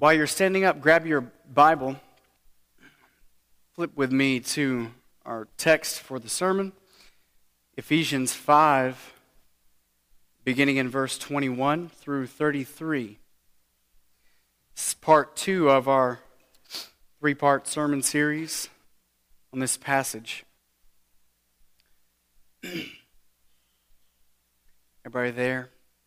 While you're standing up, grab your Bible, flip with me to our text for the sermon, Ephesians 5, beginning in verse 21 through 33. This is part 2 of our 3-part sermon series on this passage. Everybody there?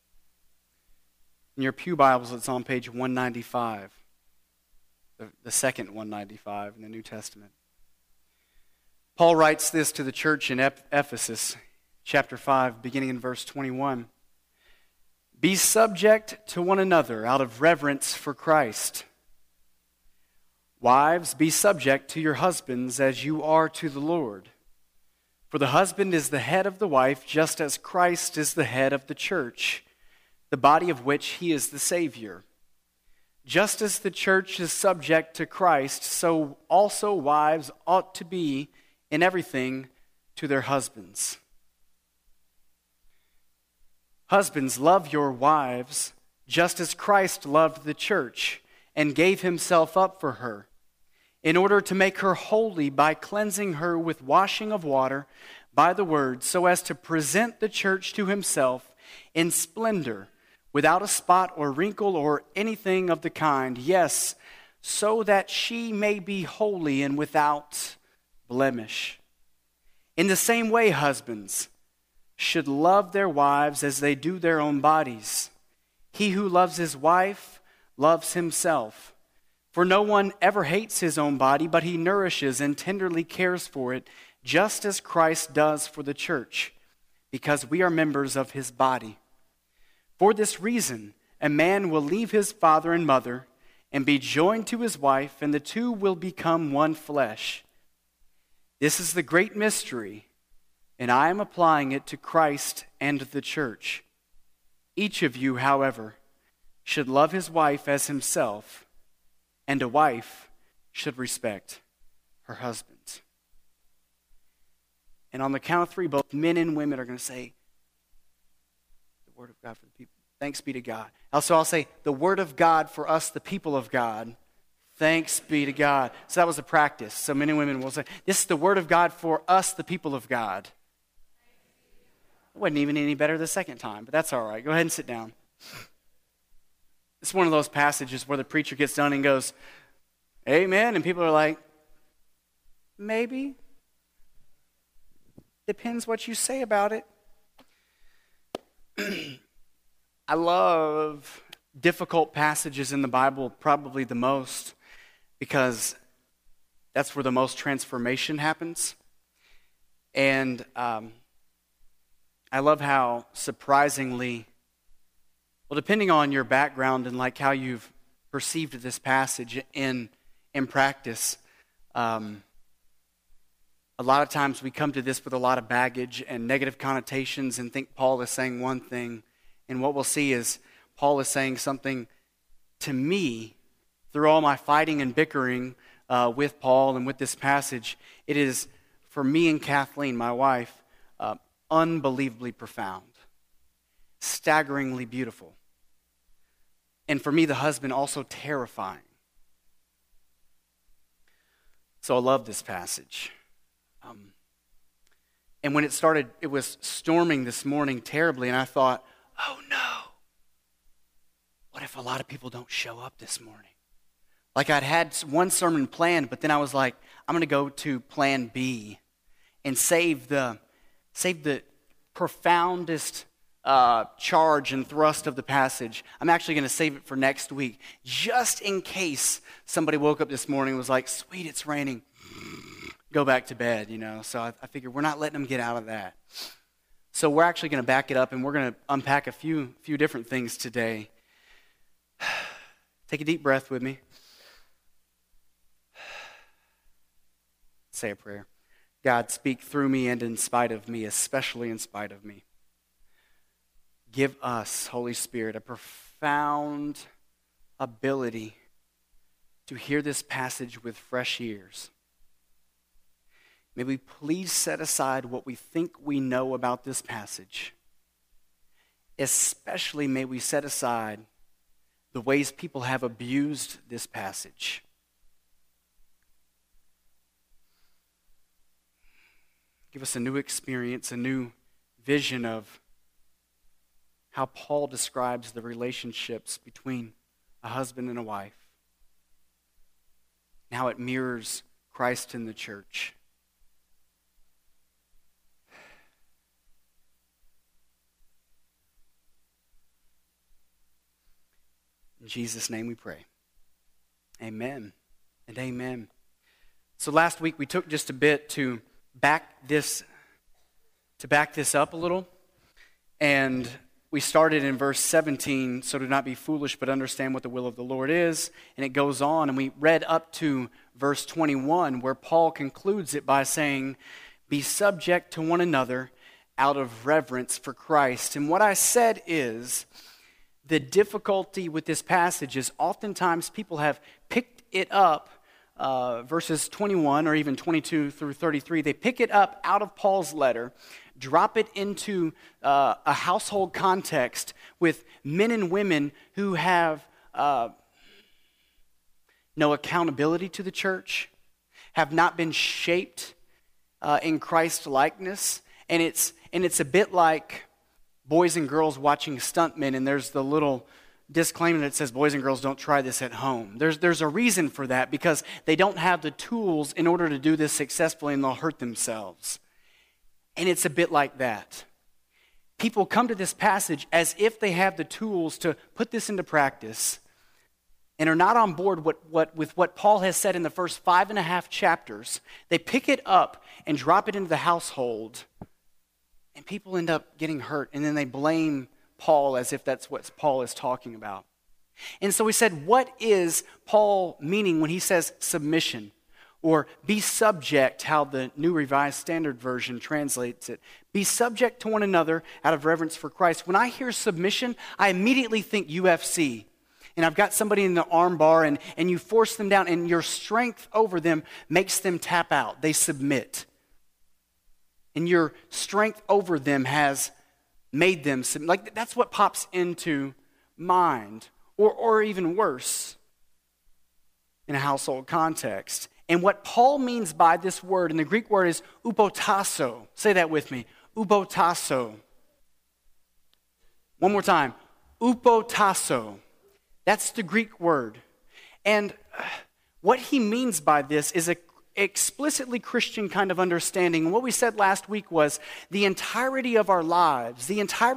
In your pew Bibles, it's on page 195, the second 195 in the New Testament. Paul writes this to the church in Ephesus, chapter 5, beginning in verse 21. Be subject to one another out of reverence for Christ. Wives, be subject to your husbands as you are to the Lord. For the husband is the head of the wife, just as Christ is the head of the church, the body of which he is the Savior. Just as the church is subject to Christ, so also wives ought to be in everything to their husbands. Husbands, love your wives, just as Christ loved the church and gave himself up for her, in order to make her holy by cleansing her with washing of water by the word, so as to present the church to himself in splendor, without a spot or wrinkle or anything of the kind, yes, so that she may be holy and without blemish. In the same way, husbands should love their wives as they do their own bodies. He who loves his wife loves himself. For no one ever hates his own body, but he nourishes and tenderly cares for it, just as Christ does for the church, because we are members of his body. For this reason, a man will leave his father and mother and be joined to his wife, and the two will become one flesh. This is the great mystery, and I am applying it to Christ and the church. Each of you, however, should love his wife as himself, and a wife should respect her husband. And on the count of 3, both men and women are going to say, the word of God for the people. Thanks be to God. Also, I'll say, the word of God for us, the people of God. Thanks be to God. So that was a practice. So men and women will say, this is the word of God for us, the people of God. It wasn't even any better the second time, but that's all right. Go ahead and sit down. It's one of those passages where the preacher gets done and goes, amen, and people are like, maybe. Depends what you say about it. I love difficult passages in the Bible, probably the most, because that's where the most transformation happens. And I love how surprisingly, well, depending on your background and like how you've perceived this passage in practice, a lot of times we come to this with a lot of baggage and negative connotations and think Paul is saying one thing. And what we'll see is Paul is saying something to me through all my fighting and bickering with Paul and with this passage. It is, for me and Kathleen, my wife, unbelievably profound, staggeringly beautiful. And for me, the husband, also terrifying. So I love this passage. And when it started, it was storming this morning terribly, and I thought, oh no, what if a lot of people don't show up this morning? Like I'd had one sermon planned, but then I was like, I'm going to go to plan B and save the profoundest charge and thrust of the passage. I'm actually going to save it for next week, just in case somebody woke up this morning and was like, sweet, it's raining. Go back to bed, So I figured we're not letting them get out of that. So we're actually going to back it up, and we're going to unpack a few different things today. Take a deep breath with me. Say a prayer. God, speak through me and in spite of me, especially in spite of me. Give us, Holy Spirit, a profound ability to hear this passage with fresh ears. May we please set aside what we think we know about this passage. Especially may we set aside the ways people have abused this passage. Give us a new experience, a new vision of how Paul describes the relationships between a husband and a wife, and how it mirrors Christ in the church. In Jesus' name we pray. Amen and amen. So last week we took just a bit to back this up a little, and we started in verse 17, so do not be foolish, but understand what the will of the Lord is. And it goes on, and we read up to verse 21, where Paul concludes it by saying, be subject to one another out of reverence for Christ. And what I said is, the difficulty with this passage is oftentimes people have picked it up, verses 21 or even 22 through 33, they pick it up out of Paul's letter, drop it into a household context with men and women who have no accountability to the church, have not been shaped in Christ's likeness, and it's a bit like boys and girls watching stuntmen, and there's the little disclaimer that says boys and girls don't try this at home. There's a reason for that, because they don't have the tools in order to do this successfully, and they'll hurt themselves. And it's a bit like that. People come to this passage as if they have the tools to put this into practice and are not on board with what Paul has said in the first 5.5 chapters. They pick it up and drop it into the household, and people end up getting hurt, and then they blame Paul as if that's what Paul is talking about. And so we said, what is Paul meaning when he says submission? Or be subject, how the New Revised Standard Version translates it. Be subject to one another out of reverence for Christ. When I hear submission, I immediately think UFC. And I've got somebody in the arm bar, and you force them down, and your strength over them makes them tap out. They submit. And your strength over them has made them submit. Like, that's what pops into mind. Or even worse, in a household context. And what Paul means by this word, and the Greek word is upotasso. Say that with me. Upotasso. One more time. Upotasso. That's the Greek word. And what he means by this is a explicitly Christian kind of understanding. And what we said last week was the entirety of our lives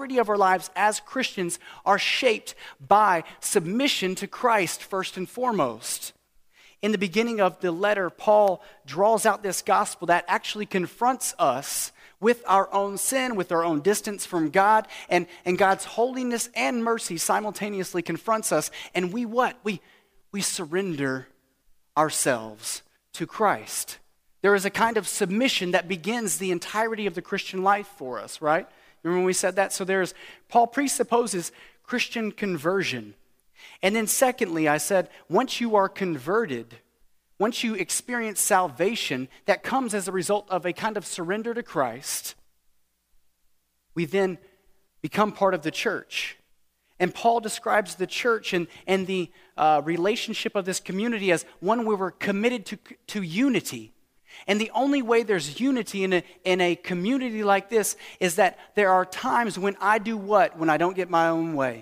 as Christians are shaped by submission to Christ first and foremost. In the beginning of the letter, Paul draws out this gospel that actually confronts us with our own sin, with our own distance from God, and God's holiness and mercy simultaneously confronts us. And we what? We surrender ourselves to Christ. There is a kind of submission that begins the entirety of the Christian life for us, right? Remember when we said that? So Paul presupposes Christian conversion. And then secondly, I said, once you are converted, once you experience salvation that comes as a result of a kind of surrender to Christ, we then become part of the church. And Paul describes the church and the relationship of this community as one where we're committed to unity. And the only way there's unity in a community like this is that there are times when I do what? When I don't get my own way.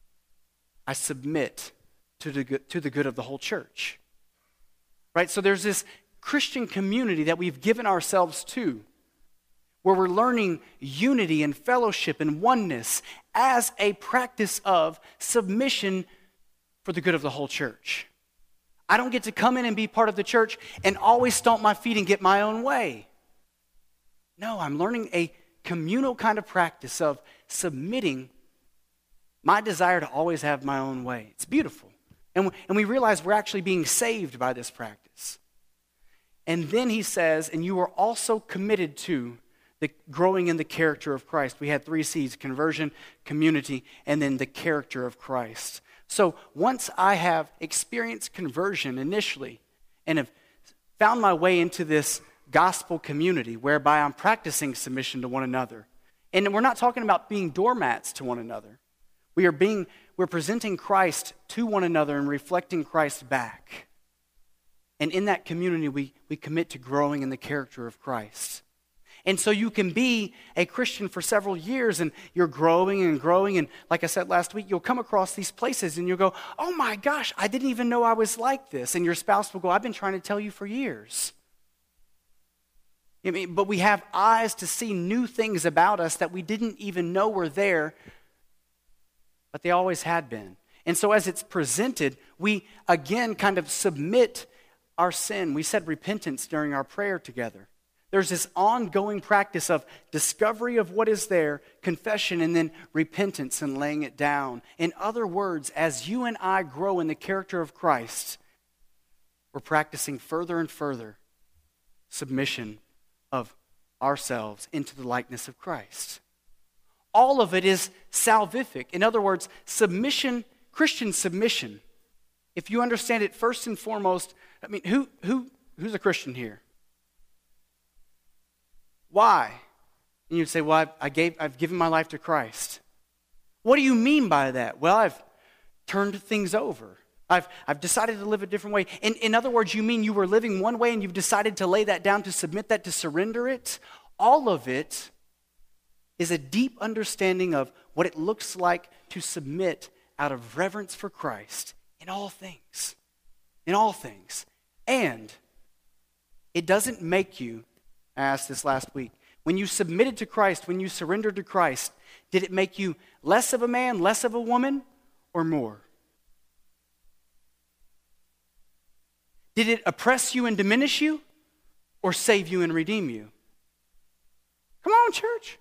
I submit to the good of the whole church. Right? So there's this Christian community that we've given ourselves to, where we're learning unity and fellowship and oneness as a practice of submission for the good of the whole church. I don't get to come in and be part of the church and always stomp my feet and get my own way. No, I'm learning a communal kind of practice of submitting my desire to always have my own way. It's beautiful. And we realize we're actually being saved by this practice. And then he says, and you are also committed to the growing in the character of Christ. We had 3 C's: conversion, community, and then the character of Christ. So once I have experienced conversion initially and have found my way into this gospel community whereby I'm practicing submission to one another, and we're not talking about being doormats to one another. We we're presenting Christ to one another and reflecting Christ back. And in that community, we commit to growing in the character of Christ. And so you can be a Christian for several years and you're growing and growing. And like I said last week, you'll come across these places and you'll go, oh my gosh, I didn't even know I was like this. And your spouse will go, I've been trying to tell you for years. But we have eyes to see new things about us that we didn't even know were there, but they always had been. And so as it's presented, we again kind of submit our sin. We said repentance during our prayer together. There's this ongoing practice of discovery of what is there, confession, and then repentance and laying it down. In other words, as you and I grow in the character of Christ, we're practicing further and further submission of ourselves into the likeness of Christ. All of it is salvific. In other words, submission, Christian submission. If you understand it first and foremost, I mean, who's a Christian here? Why? And you'd say, well, I've given my life to Christ. What do you mean by that? Well, I've turned things over. I've decided to live a different way. In other words, you mean you were living one way and you've decided to lay that down, to submit that, to surrender it? All of it is a deep understanding of what it looks like to submit out of reverence for Christ in all things. In all things. And it doesn't make you, I asked this last week, when you submitted to Christ, when you surrendered to Christ, did it make you less of a man, less of a woman, or more? Did it oppress you and diminish you, or save you and redeem you? Come on, church.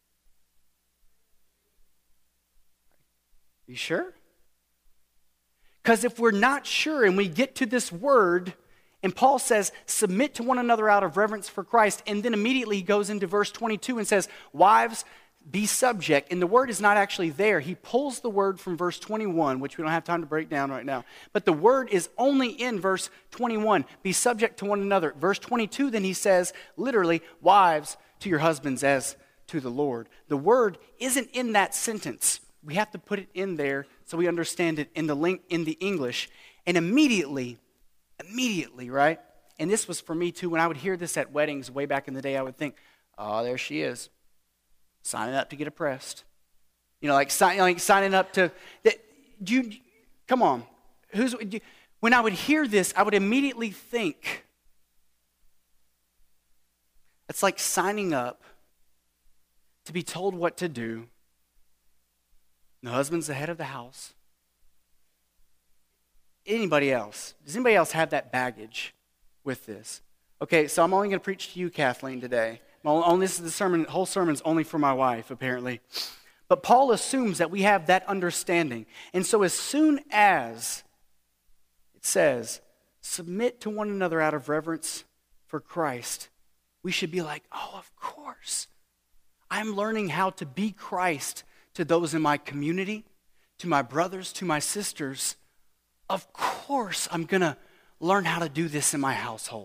You sure? Because if we're not sure and we get to this word, and Paul says, submit to one another out of reverence for Christ, and then immediately he goes into verse 22 and says, wives, be subject. And the word is not actually there. He pulls the word from verse 21, which we don't have time to break down right now. But the word is only in verse 21. Be subject to one another. Verse 22, then he says, literally, wives to your husbands as to the Lord. The word isn't in that sentence. We have to put it in there so we understand it in the English. And immediately, right? And this was for me too. When I would hear this at weddings way back in the day, I would think, oh, there she is. Signing up to get oppressed. Like signing up to, come on. When I would hear this, I would immediately think, it's like signing up to be told what to do. The husband's the head of the house. Anybody else? Does anybody else have that baggage with this? Okay, so I'm only going to preach to you, Kathleen, today. This is the sermon. The whole sermon's only for my wife, apparently. But Paul assumes that we have that understanding. And so as soon as it says, submit to one another out of reverence for Christ, we should be like, oh, of course. I'm learning how to be Christ to those in my community, to my brothers, to my sisters. Of course I'm going to learn how to do this in my household.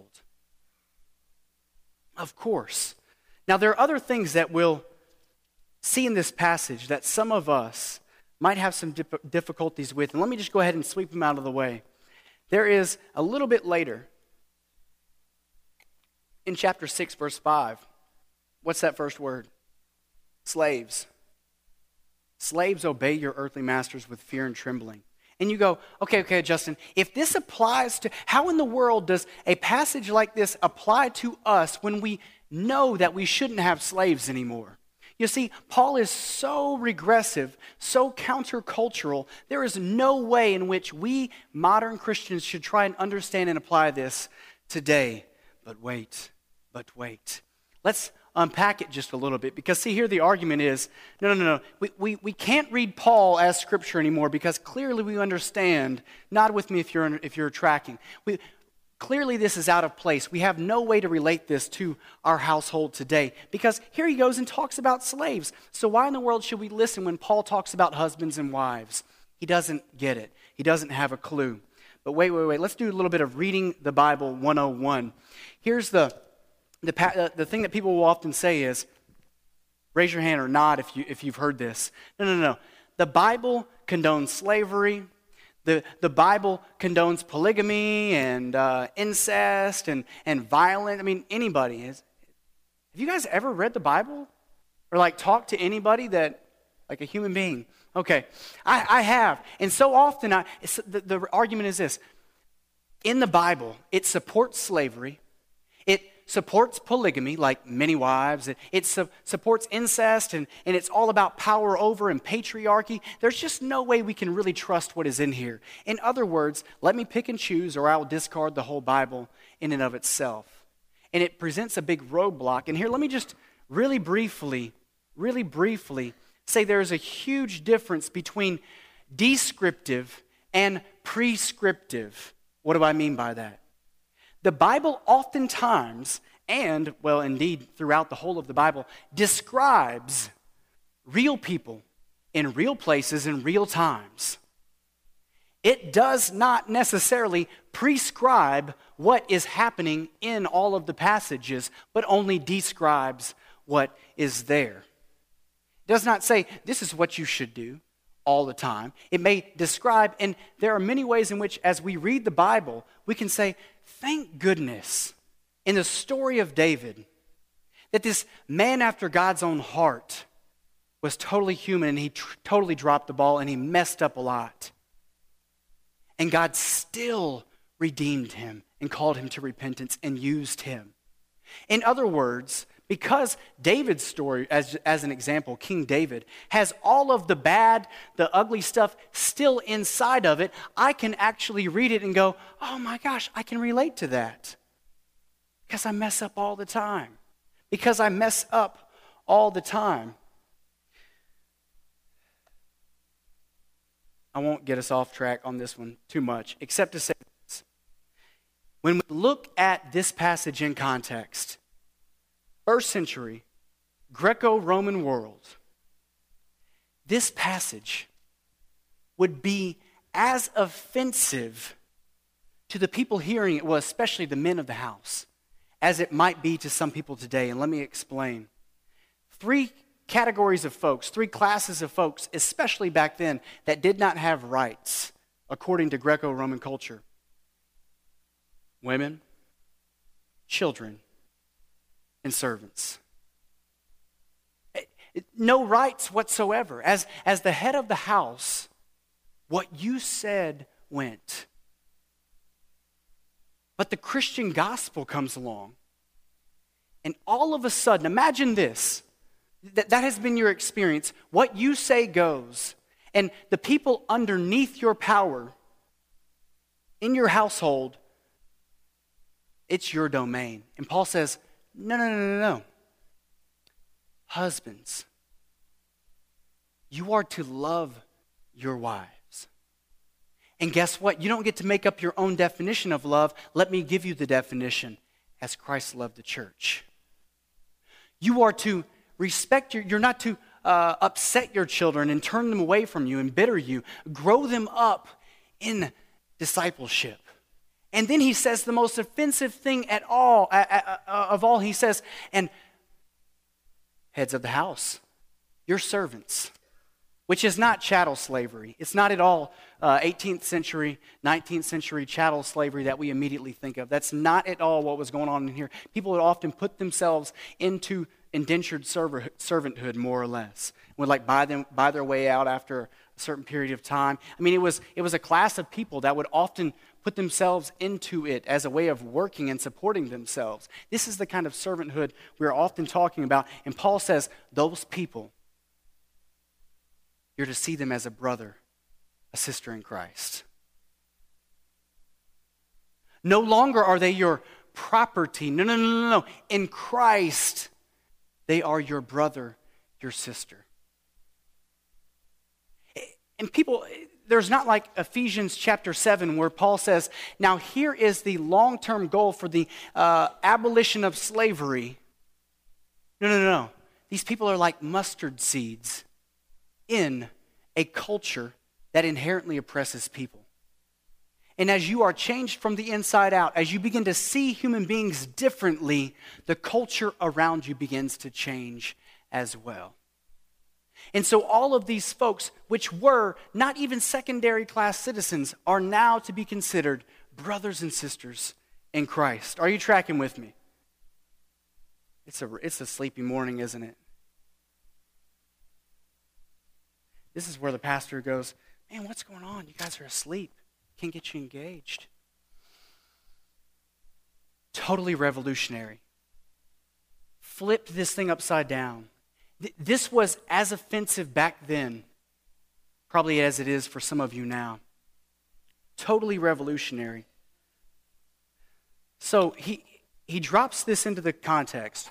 Of course. Now, there are other things that we'll see in this passage that some of us might have some difficulties with. And let me just go ahead and sweep them out of the way. There is a little bit later, in chapter 6, verse 5. What's that first word? Slaves. Slaves, obey your earthly masters with fear and trembling. And you go, okay, Justin, if this applies to, how in the world does a passage like this apply to us when we know that we shouldn't have slaves anymore? You see, Paul is so regressive, so countercultural, there is no way in which we modern Christians should try and understand and apply this today. But wait. Let's unpack it just a little bit, because see, here the argument is, no. We can't read Paul as Scripture anymore, because clearly we understand, nod with me if you're tracking, clearly this is out of place. We have no way to relate this to our household today, because here he goes and talks about slaves. So why in the world should we listen when Paul talks about husbands and wives? He doesn't get it. He doesn't have a clue. But wait. Let's do a little bit of reading the Bible 101. Here's the thing that people will often say is, raise your hand or nod if you've heard this. No. The Bible condones slavery. The Bible condones polygamy and incest and violence. I mean, anybody. Have you guys ever read the Bible? Or like talked to anybody that, like a human being? Okay, I have. And so often, the argument is this. In the Bible, it supports slavery. It supports polygamy, like many wives. It supports incest, and it's all about power over and patriarchy. There's just no way we can really trust what is in here. In other words, let me pick and choose, or I'll discard the whole Bible in and of itself. And it presents a big roadblock. And here, let me just really briefly say there's a huge difference between descriptive and prescriptive. What do I mean by that? The Bible oftentimes, and, well, indeed, throughout the whole of the Bible, describes real people in real places in real times. It does not necessarily prescribe what is happening in all of the passages, but only describes what is there. It does not say, this is what you should do all the time. It may describe, and there are many ways in which, as we read the Bible, we can say, thank goodness, in the story of David, that this man after God's own heart was totally human, and he totally dropped the ball, and he messed up a lot. And God still redeemed him and called him to repentance and used him. In other words, because David's story, as an example, King David, has all of the bad, the ugly stuff still inside of it, I can actually read it and go, oh my gosh, I can relate to that. Because I mess up all the time. Because I mess up all the time. I won't get us off track on this one too much, except to say this. When we look at this passage in context, first century, Greco-Roman world, this passage would be as offensive to the people hearing it, well, especially the men of the house, as it might be to some people today. And let me explain. Three categories of folks, three classes of folks, especially back then, that did not have rights according to Greco-Roman culture. Women, children, and servants. No rights whatsoever. As the head of the house, what you said went. But the Christian gospel comes along, and all of a sudden, imagine this, that has been your experience. What you say goes, and the people underneath your power, in your household, it's your domain. And Paul says, no. Husbands, you are to love your wives. And guess what? You don't get to make up your own definition of love. Let me give you the definition. As Christ loved the church. You are to respect you're not to upset your children and turn them away from you, embitter you. Grow them up in discipleship. And then he says the most offensive thing of all, he says, and heads of the house, your servants, which is not chattel slavery. It's not at all 18th century, 19th century chattel slavery that we immediately think of. That's not at all what was going on in here. People would often put themselves into indentured servanthood, more or less. Would like buy their way out after a certain period of time. I mean, it was a class of people that would often put themselves into it as a way of working and supporting themselves. This is the kind of servanthood we're often talking about. And Paul says, those people, you're to see them as a brother, a sister in Christ. No longer are they your property. No. In Christ, they are your brother, your sister. And people, there's not like Ephesians chapter 7 where Paul says, now here is the long-term goal for the abolition of slavery. No. These people are like mustard seeds in a culture that inherently oppresses people. And as you are changed from the inside out, as you begin to see human beings differently, the culture around you begins to change as well. And so all of these folks, which were not even secondary class citizens, are now to be considered brothers and sisters in Christ. Are you tracking with me? It's a sleepy morning, isn't it? This is where the pastor goes, man, what's going on? You guys are asleep. Can't get you engaged. Totally revolutionary. Flipped this thing upside down. This was as offensive back then, probably as it is for some of you now. Totally revolutionary. So he drops this into the context.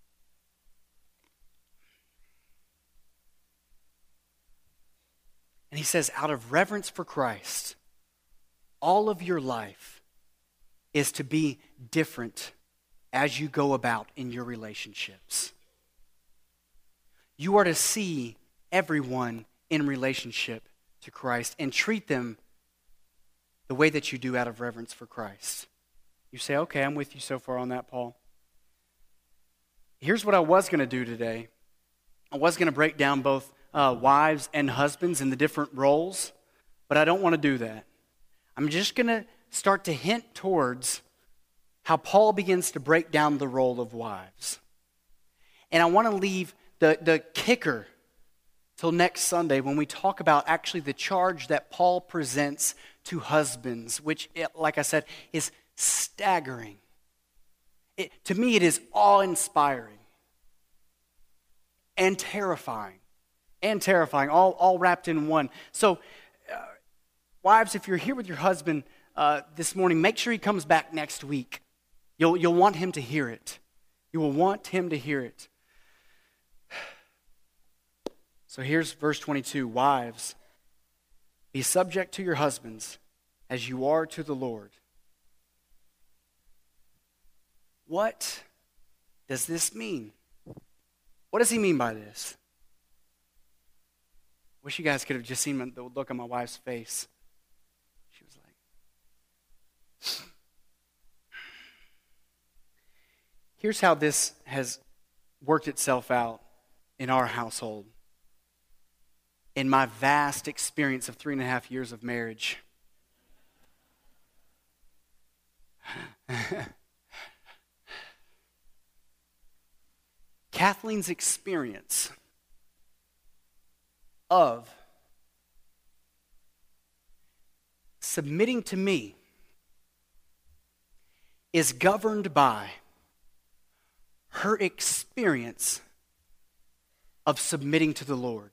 And he says, out of reverence for Christ, all of your life is to be different as you go about in your relationships. You are to see everyone in relationship to Christ and treat them the way that you do out of reverence for Christ. You say, okay, I'm with you so far on that, Paul. Here's what I was going to do today. I was going to break down both wives and husbands in the different roles, but I don't want to do that. I'm just going to start to hint towards how Paul begins to break down the role of wives. And I want to leave the kicker till next Sunday when we talk about actually the charge that Paul presents to husbands, which, like I said, is staggering. To me, it is awe-inspiring and terrifying. All wrapped in one. So, wives, if you're here with your husband this morning, make sure he comes back next week. You'll want him to hear it. You will want him to hear it. So here's verse 22. Wives, be subject to your husbands as you are to the Lord. What does this mean? What does he mean by this? Wish you guys could have just seen the look on my wife's face. She was like... Here's how this has worked itself out in our household. In my vast experience of 3.5 years of marriage. Kathleen's experience of submitting to me is governed by her experience of submitting to the Lord.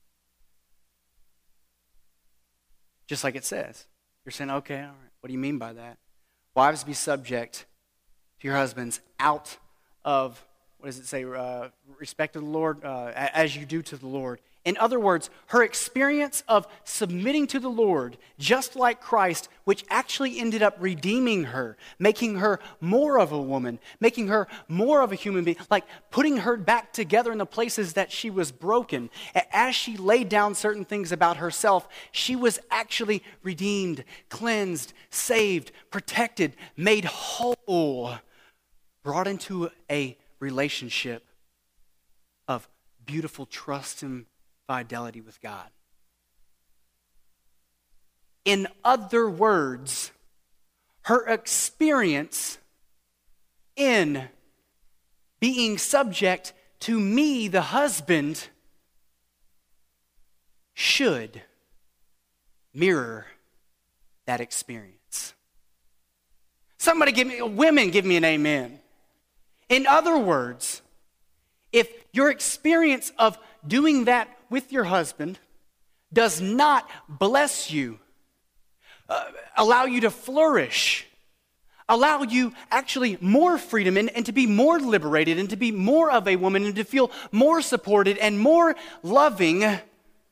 Just like it says. You're saying, okay, all right. What do you mean by that? Wives, be subject to your husbands out of, what does it say, respect to the Lord, as you do to the Lord. In other words, her experience of submitting to the Lord, just like Christ, which actually ended up redeeming her, making her more of a woman, making her more of a human being, like putting her back together in the places that she was broken. As she laid down certain things about herself, she was actually redeemed, cleansed, saved, protected, made whole, brought into a relationship of beautiful trust and fidelity with God. In other words, her experience in being subject to me, the husband, should mirror that experience. Women give me an amen. In other words, if your experience of doing that with your husband does not bless you, allow you to flourish, allow you actually more freedom and to be more liberated and to be more of a woman and to feel more supported and more loving, then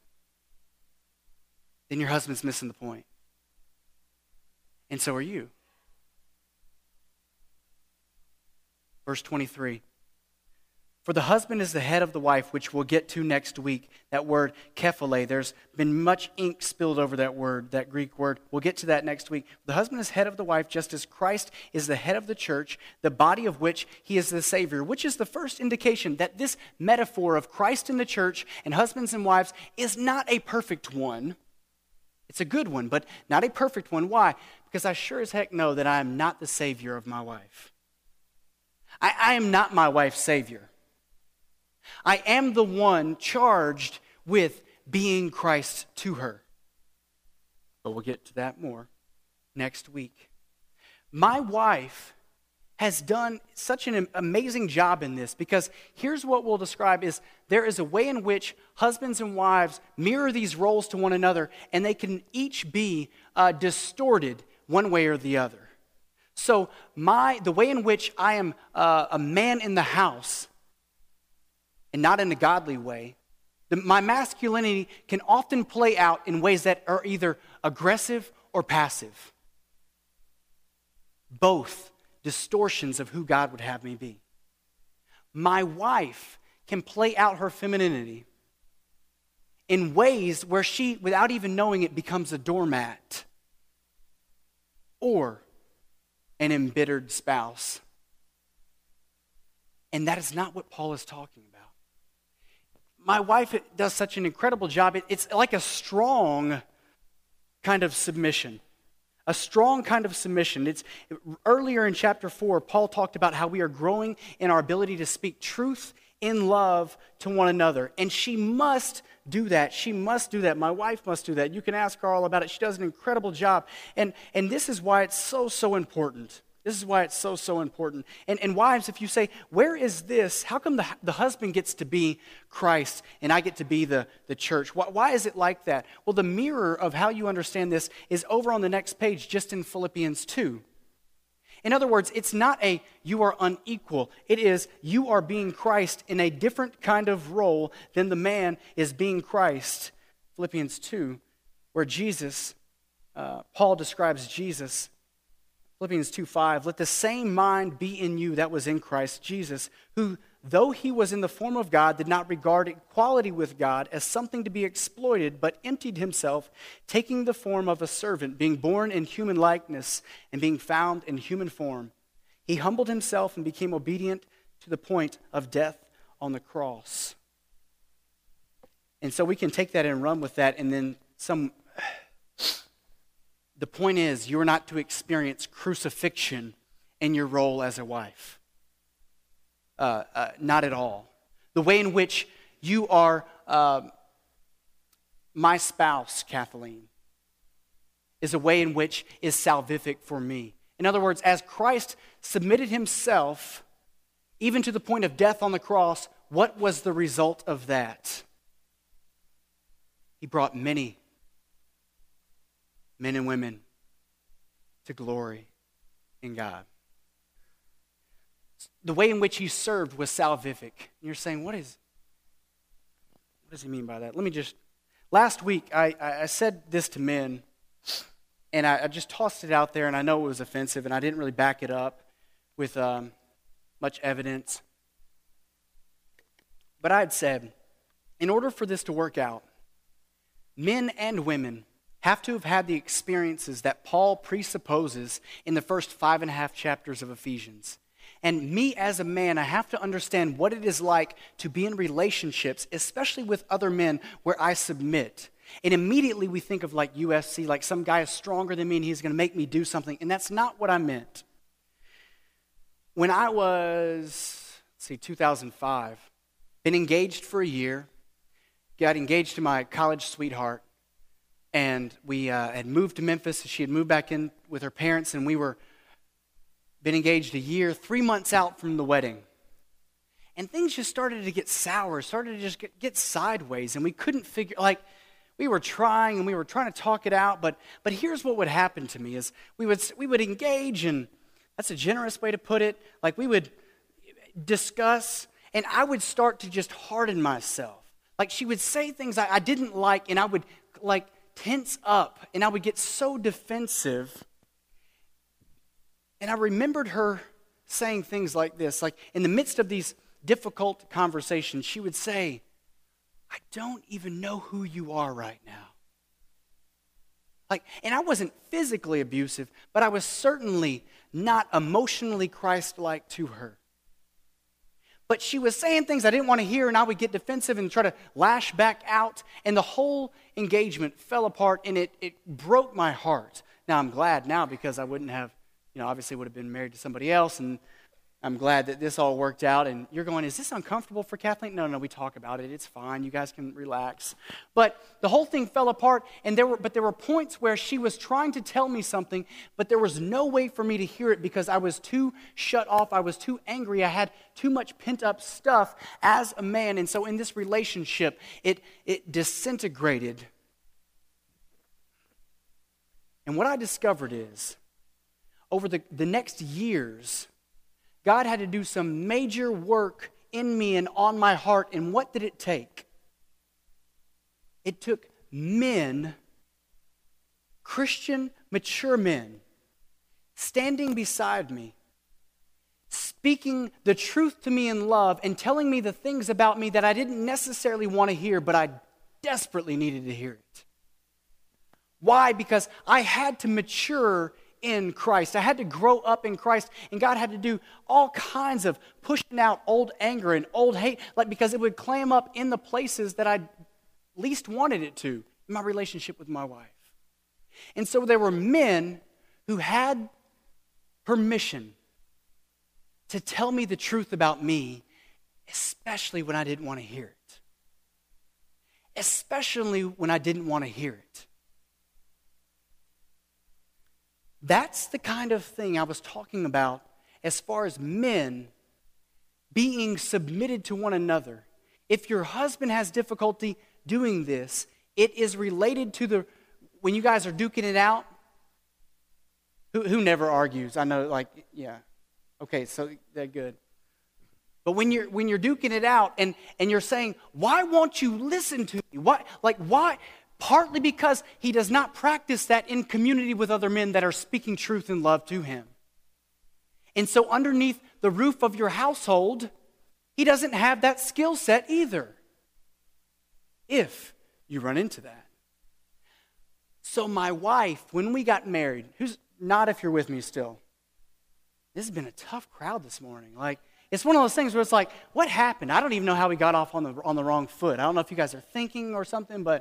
your husband's missing the point. And so are you. Verse 23. For the husband is the head of the wife, which we'll get to next week. That word, kephale, there's been much ink spilled over that word, that Greek word. We'll get to that next week. The husband is head of the wife, just as Christ is the head of the church, the body of which he is the Savior, which is the first indication that this metaphor of Christ in the church and husbands and wives is not a perfect one. It's a good one, but not a perfect one. Why? Because I sure as heck know that I am not the Savior of my wife. I am not my wife's Savior. I am the one charged with being Christ to her. But we'll get to that more next week. My wife has done such an amazing job in this, because here's what we'll describe is there is a way in which husbands and wives mirror these roles to one another, and they can each be distorted one way or the other. So the way in which I am a man in the house, and not in a godly way, my masculinity can often play out in ways that are either aggressive or passive. Both distortions of who God would have me be. My wife can play out her femininity in ways where she, without even knowing it, becomes a doormat or an embittered spouse. And that is not what Paul is talking about. My wife does such an incredible job. It's like a strong kind of submission. A strong kind of submission. Earlier in chapter 4, Paul talked about how we are growing in our ability to speak truth in love to one another. And she must do that. She must do that. My wife must do that. You can ask her all about it. She does an incredible job. And this is why it's so important. This is why it's so important. And wives, if you say, where is this? How come the husband gets to be Christ and I get to be the church? Why is it like that? Well, the mirror of how you understand this is over on the next page, just in Philippians 2. In other words, it's not you are unequal. It is you are being Christ in a different kind of role than the man is being Christ. Philippians 2, where Jesus, Paul describes Jesus. Philippians 2:5, let the same mind be in you that was in Christ Jesus, who, though he was in the form of God, did not regard equality with God as something to be exploited, but emptied himself, taking the form of a servant, being born in human likeness, and being found in human form. He humbled himself and became obedient to the point of death on the cross. And so we can take that and run with that, and then the point is, you are not to experience crucifixion in your role as a wife. Not at all. The way in which you are my spouse, Kathleen, is a way in which is salvific for me. In other words, as Christ submitted himself, even to the point of death on the cross, what was the result of that? He brought many men and women to glory in God. The way in which he served was salvific. You're saying, what does he mean by that? Last week I said this to men, and I just tossed it out there, and I know it was offensive, and I didn't really back it up with much evidence. But I had said, in order for this to work out, men and women have to have had the experiences that Paul presupposes in the first 5.5 chapters of Ephesians. And me as a man, I have to understand what it is like to be in relationships, especially with other men, where I submit. And immediately we think of like UFC, like some guy is stronger than me and he's going to make me do something. And that's not what I meant. When I was, 2005, been engaged for a year, got engaged to my college sweetheart, and we had moved to Memphis. She had moved back in with her parents, and we were been engaged a year, 3 months out from the wedding. And things just started to get sour, started to just get sideways, and we couldn't figure, we were trying to talk it out, but here's what would happen to me is we would engage, and that's a generous way to put it, like we would discuss, and I would start to just harden myself. Like she would say things I didn't like, and I would tense up, and I would get so defensive. And I remembered her saying things like this, like in the midst of these difficult conversations, she would say, I don't even know who you are right now. And I wasn't physically abusive, but I was certainly not emotionally Christ-like to her. But she was saying things I didn't want to hear, and I would get defensive and try to lash back out, and the whole engagement fell apart, and it broke my heart. Now, I'm glad now because I wouldn't have, obviously would have been married to somebody else, and I'm glad that this all worked out. And you're going, is this uncomfortable for Kathleen? No, we talk about it. It's fine. You guys can relax. But the whole thing fell apart, and there were points where she was trying to tell me something, but there was no way for me to hear it because I was too shut off. I was too angry. I had too much pent-up stuff as a man. And so in this relationship, it disintegrated. And what I discovered is, over the next years, God had to do some major work in me and on my heart. And what did it take? It took men, Christian, mature men, standing beside me, speaking the truth to me in love and telling me the things about me that I didn't necessarily want to hear, but I desperately needed to hear it. Why? Because I had to mature in Christ. I had to grow up in Christ, and God had to do all kinds of pushing out old anger and old hate, because it would clam up in the places that I least wanted it to, in my relationship with my wife. And so there were men who had permission to tell me the truth about me, especially when I didn't want to hear it. Especially when I didn't want to hear it. That's the kind of thing I was talking about as far as men being submitted to one another. If your husband has difficulty doing this, it is related to when you guys are duking it out. Who never argues? I know, yeah. Okay, so they're good. But when you're duking it out and you're saying, why won't you listen to me? Why? Partly because he does not practice that in community with other men that are speaking truth and love to him. And so underneath the roof of your household, he doesn't have that skill set either. If you run into that. So my wife, when we got married, who's not if you're with me still. This has been a tough crowd this morning. It's one of those things where it's like, what happened? I don't even know how we got off on the wrong foot. I don't know if you guys are thinking or something, but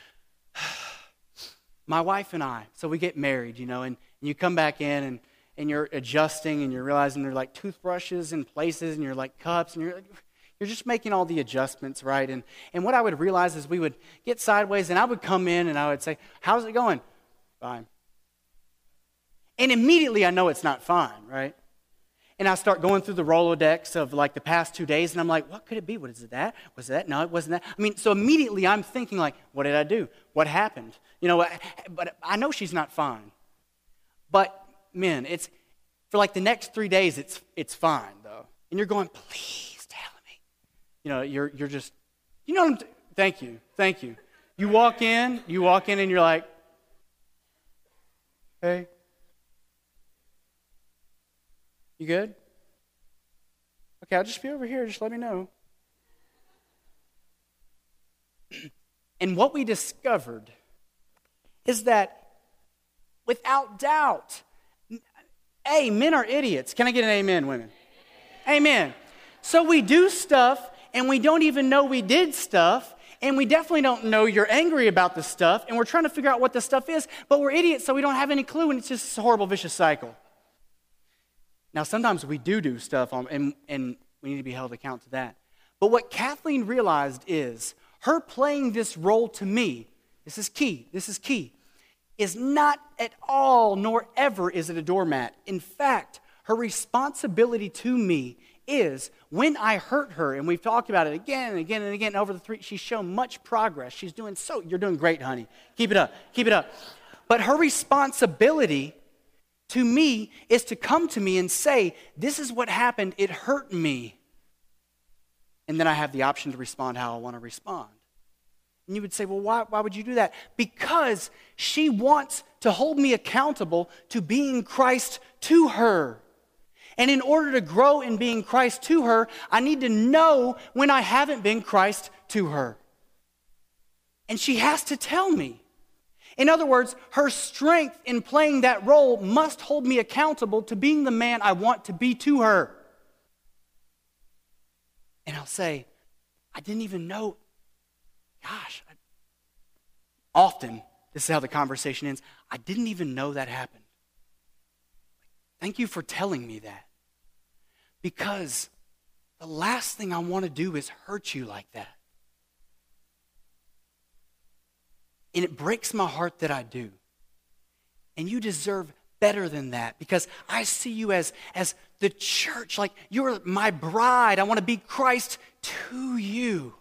my wife and I, so we get married, and you come back in and you're adjusting and you're realizing there are toothbrushes in places and you're cups and you're just making all the adjustments, right? And what I would realize is we would get sideways and I would come in and I would say, how's it going? Fine. And immediately I know it's not fine, right? And I start going through the Rolodex of the past 2 days, and I'm like, what could it be? What is it that? Was it that? No, it wasn't that. So immediately I'm thinking what did I do? What happened? But I know she's not fine. But men, it's for the next 3 days, it's fine though. And you're going, please tell me. You're just, thank you. You walk in and you're like, hey. You good? Okay, I'll just be over here. Just let me know. And what we discovered is that without doubt, men are idiots. Can I get an amen, women? Amen. So we do stuff and we don't even know we did stuff, and we definitely don't know you're angry about the stuff, and we're trying to figure out what the stuff is, but we're idiots, so we don't have any clue, and it's just a horrible, vicious cycle. Now, sometimes we do stuff, and we need to be held account to that. But what Kathleen realized is her playing this role to me, this is key, is not at all, nor ever is it a doormat. In fact, her responsibility to me is when I hurt her, and we've talked about it again and again and again over the 3, she's shown much progress. She's doing you're doing great, honey. Keep it up. But her responsibility to me is to come to me and say, this is what happened, it hurt me. And then I have the option to respond how I want to respond. And you would say, well, why would you do that? Because she wants to hold me accountable to being Christ to her. And in order to grow in being Christ to her, I need to know when I haven't been Christ to her. And she has to tell me. In other words, her strength in playing that role must hold me accountable to being the man I want to be to her. And I'll say, I didn't even know. Often, this is how the conversation ends. I didn't even know that happened. Thank you for telling me that. Because the last thing I want to do is hurt you like that. And it breaks my heart that I do. And you deserve better than that, because I see you as the church, like you're my bride. I want to be Christ to you.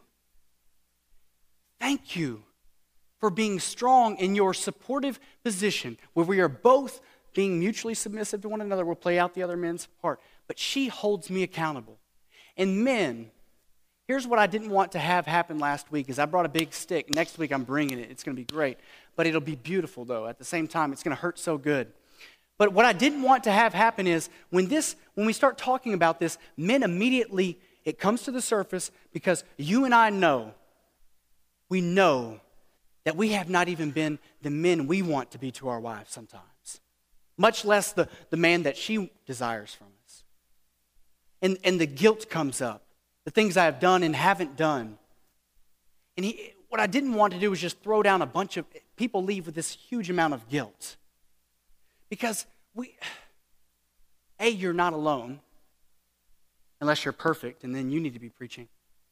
Thank you for being strong in your supportive position where we are both being mutually submissive to one another. We'll play out the other men's part. But she holds me accountable. And men, here's what I didn't want to have happen last week is I brought a big stick. Next week I'm bringing it. It's going to be great. But it'll be beautiful, though. At the same time, it's going to hurt so good. But what I didn't want to have happen is when we start talking about this, men immediately, it comes to the surface because you and I know, we know that we have not even been the men we want to be to our wives sometimes, much less the man that she desires from us. And the guilt comes up, the things I have done and haven't done. And what I didn't want to do was just throw down a bunch of people leave with this huge amount of guilt. Because you're not alone, unless you're perfect, and then you need to be preaching.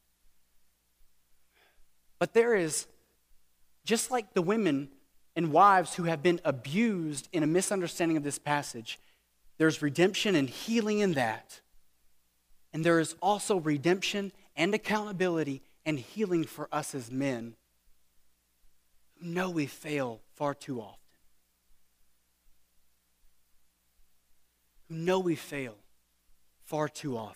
But there is, just like the women and wives who have been abused in a misunderstanding of this passage, there's redemption and healing in that. And there is also redemption and accountability and healing for us as men who know we fail far too often. Who know we fail far too often.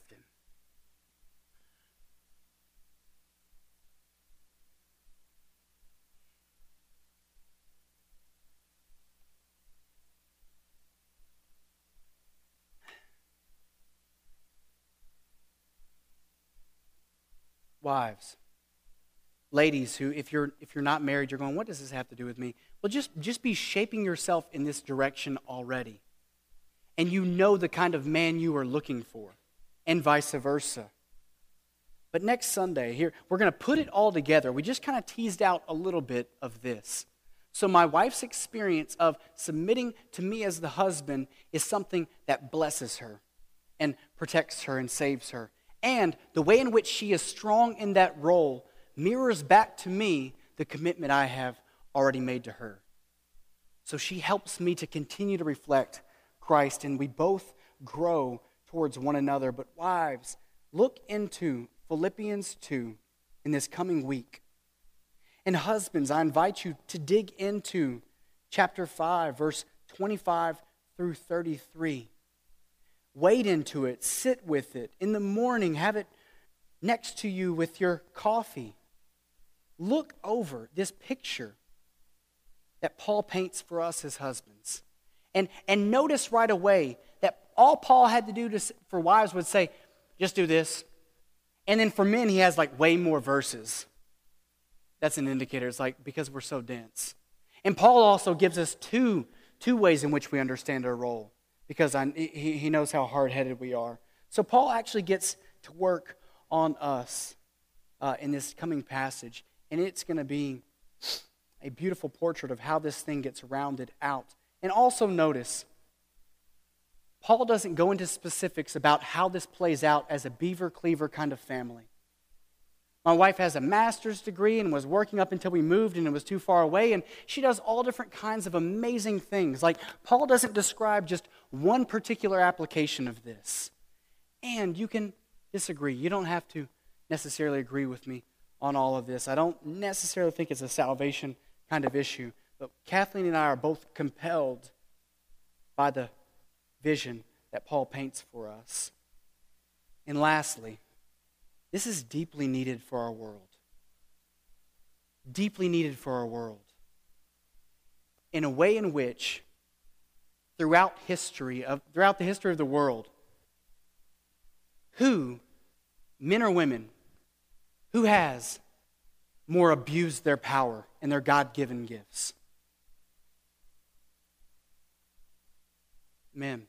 Wives, ladies who, if you're not married, you're going, what does this have to do with me? Well, just be shaping yourself in this direction already. And you know the kind of man you are looking for, and vice versa. But next Sunday, here, we're going to put it all together. We just kind of teased out a little bit of this. So my wife's experience of submitting to me as the husband is something that blesses her and protects her and saves her. And the way in which she is strong in that role mirrors back to me the commitment I have already made to her. So she helps me to continue to reflect Christ, and we both grow towards one another. But wives, look into Philippians 2 in this coming week. And husbands, I invite you to dig into chapter 5, verse 25 through 33. Wade into it, sit with it. In the morning, have it next to you with your coffee. Look over this picture that Paul paints for us as husbands. And notice right away that all Paul had to do for wives would say, just do this. And then for men, he has like way more verses. That's an indicator. It's like, because we're so dense. And Paul also gives us two ways in which we understand our role, because he knows how hard-headed we are. So Paul actually gets to work on us in this coming passage, and it's going to be a beautiful portrait of how this thing gets rounded out. And also notice, Paul doesn't go into specifics about how this plays out as a beaver-cleaver kind of family. My wife has a master's degree and was working up until we moved and it was too far away, and she does all different kinds of amazing things. Like, Paul doesn't describe just one particular application of this. And you can disagree. You don't have to necessarily agree with me on all of this. I don't necessarily think it's a salvation kind of issue, but Kathleen and I are both compelled by the vision that Paul paints for us. And lastly, this is deeply needed for our world. Deeply needed for our world. In a way in which, throughout the history of the world, Who, men or women, who has more abused their power and their God-given gifts? Men.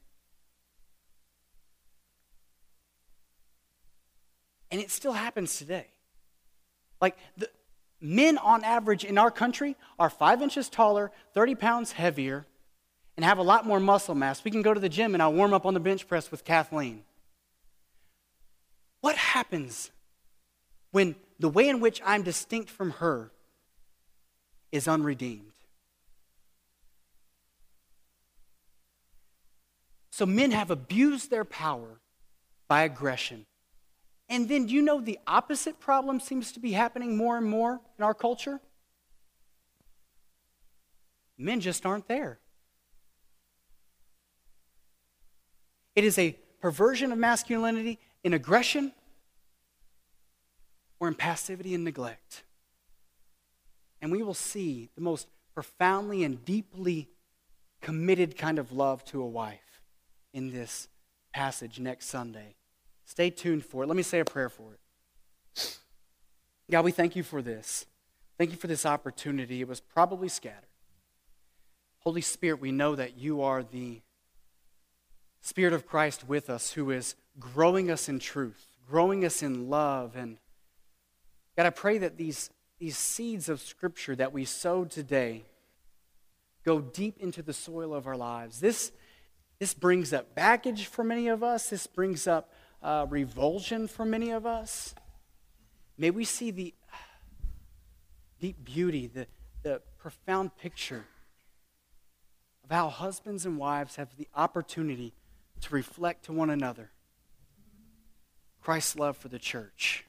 And it still happens today. Like, the men on average in our country are 5 inches taller, 30 pounds heavier, and have a lot more muscle mass. We can go to the gym and I'll warm up on the bench press with Kathleen. What happens when the way in which I'm distinct from her is unredeemed? So men have abused their power by aggression. And then do you know the opposite problem seems to be happening more and more in our culture? Men just aren't there. It is a perversion of masculinity in aggression or in passivity and neglect. And we will see the most profoundly and deeply committed kind of love to a wife in this passage next Sunday. Stay tuned for it. Let me say a prayer for it. God, we thank you for this. Thank you for this opportunity. It was probably scattered. Holy Spirit, we know that you are the Spirit of Christ with us, who is growing us in truth, growing us in love. And God, I pray that these seeds of Scripture that we sowed today go deep into the soil of our lives. This brings up baggage for many of us. This brings up revulsion for many of us. May we see the deep beauty, the profound picture of how husbands and wives have the opportunity to reflect to one another Christ's love for the church.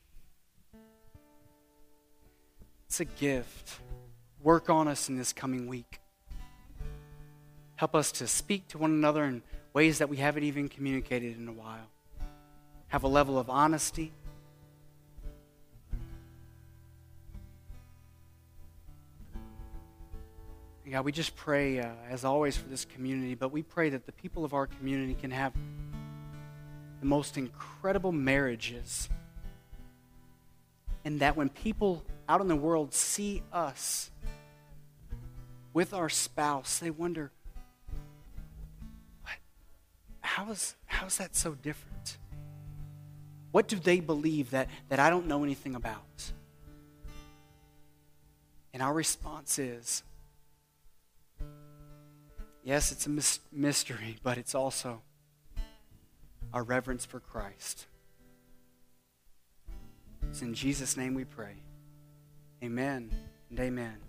It's a gift. Work on us in this coming week. Help us to speak to one another in ways that we haven't even communicated in a while. Have a level of honesty. And God, we just pray, as always, for this community, but we pray that the people of our community can have the most incredible marriages, and that when people out in the world see us with our spouse, they wonder, how is that so different? What do they believe that I don't know anything about? And our response is, yes, it's a mystery, but it's also our reverence for Christ. It's in Jesus' name we pray. Amen and amen.